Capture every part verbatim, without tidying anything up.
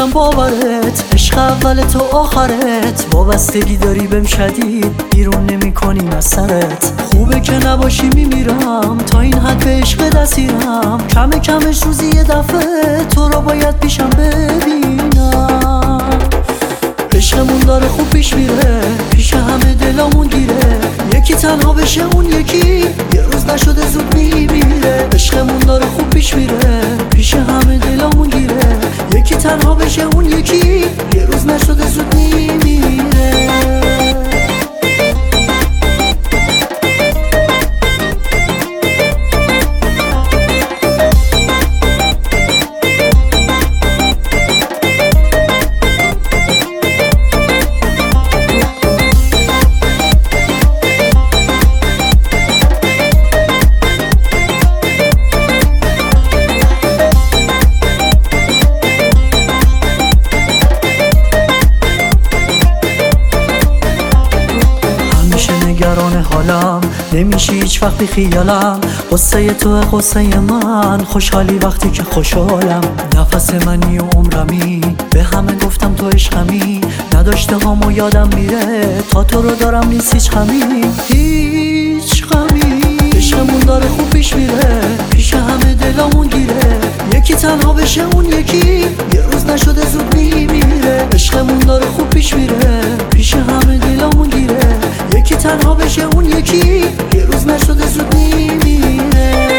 شدم باورت، عشق اول تو آخرت، وابستگی داری بهم شدید، بیرون نمی کنیم از سرت. خوبه که نباشی میمیرم، تا این حد به عشق دستیرم، کم کمش روزی یه دفعه تو رو باید پیشم ببینم. عشقمون داره خوب پیش میره، پیش همه دلامون گیره، یکی تنها بشه اون یکی یه روز نشده زود میمیره. عشقمون داره خوب پیش میره، پیش همه دلامون گیره، یکی تنها بشه اون یکی یه روز نشده زود میمیره. نگران حالم نمیشی هیچ وقتی خیالم، قصه تو قصه من، خوشحالی وقتی که خوشحالم. نفس منی و عمرمی، به همه گفتم تو عشقمی، نداشته هامو یادم میره، تا تو رو دارم نیست هیچ غمی هیچ غمی. عشقمون داره خوب پیش میره، پیش همه دلامون گیره، یکی تنها بشه اون یکی یه روز نشده زود میمیره. عشقمون داره خوب پیش میره، پیش همه دلامون گیره، یکی تنها بشه اون یکی یه روز نشده زود میمیره.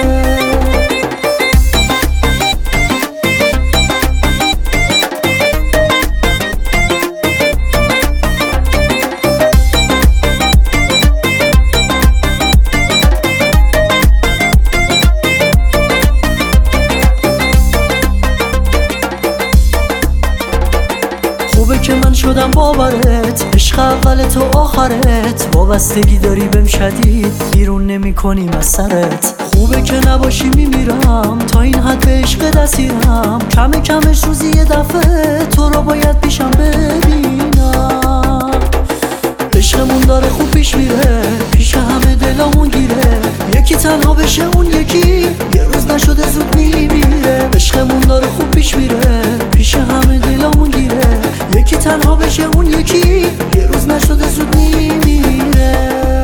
خوبه که من شدم باورت، عشق اول تو آخرت، وابستگی داری بهم شدید، بیرون نمی کنیم از سرت. خوبه که نباشی میمیرم، تا این حد به عشق دستیرم، کم کمش روزی یه دفعه تو رو باید پیشم ببینم. عشقمون داره خوب پیش میره، پیش همه دلامون گیره، یکی تنها بشه اون یکی یه روز نشده زود میمیره. عشقمون داره خوب پیش میره، پیش همه دلامون گیره، یکی تنها بشه اون یکی یه روز نشده زود میمیره.